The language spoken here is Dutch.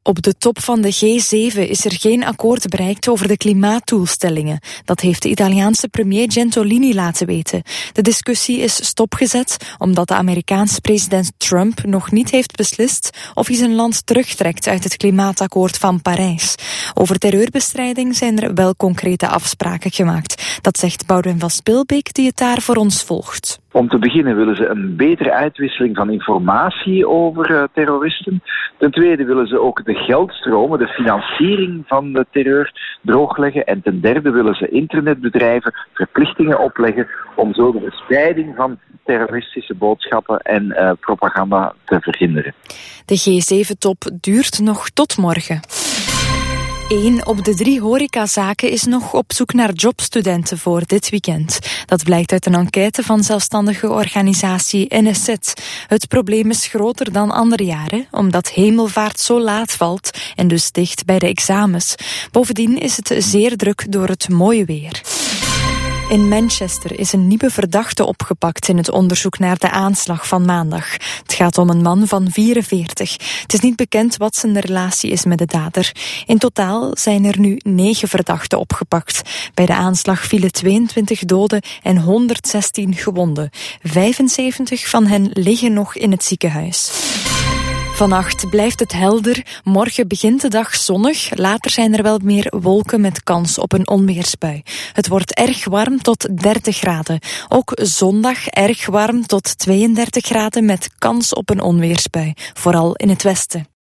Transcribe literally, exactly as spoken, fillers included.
Op de top van de G zeven is er geen akkoord bereikt over de klimaatdoelstellingen. Dat heeft de Italiaanse premier Gentiloni laten weten. De discussie is stopgezet omdat de Amerikaanse president Trump nog niet heeft beslist of hij zijn land terugtrekt uit het klimaatakkoord van Parijs. Over terreurbestrijding zijn er wel concrete afspraken gemaakt. Dat zegt Boudewijn van Spilbeek, die het daar voor ons volgt. Om te beginnen willen ze een betere uitwisseling van informatie over uh, terroristen. Ten tweede willen ze ook de geldstromen, de financiering van de terreur droogleggen. En ten derde willen ze internetbedrijven verplichtingen opleggen om zo de verspreiding van terroristische boodschappen en uh, propaganda te verhinderen. De G zeven-top duurt nog tot morgen. Eén op de drie horecazaken is nog op zoek naar jobstudenten voor dit weekend. Dat blijkt uit een enquête van zelfstandige organisatie N S Z. Het probleem is groter dan andere jaren, omdat hemelvaart zo laat valt en dus dicht bij de examens. Bovendien is het zeer druk door het mooie weer. In Manchester is een nieuwe verdachte opgepakt in het onderzoek naar de aanslag van maandag. Het gaat om een man van vierenveertig. Het is niet bekend wat zijn relatie is met de dader. In totaal zijn er nu negen verdachten opgepakt. Bij de aanslag vielen tweeëntwintig doden en honderdzestien gewonden. vijfenzeventig van hen liggen nog in het ziekenhuis. Vannacht blijft het helder, morgen begint de dag zonnig, later zijn er wel meer wolken met kans op een onweersbui. Het wordt erg warm tot dertig graden. Ook zondag erg warm tot tweeëndertig graden met kans op een onweersbui, vooral in het westen.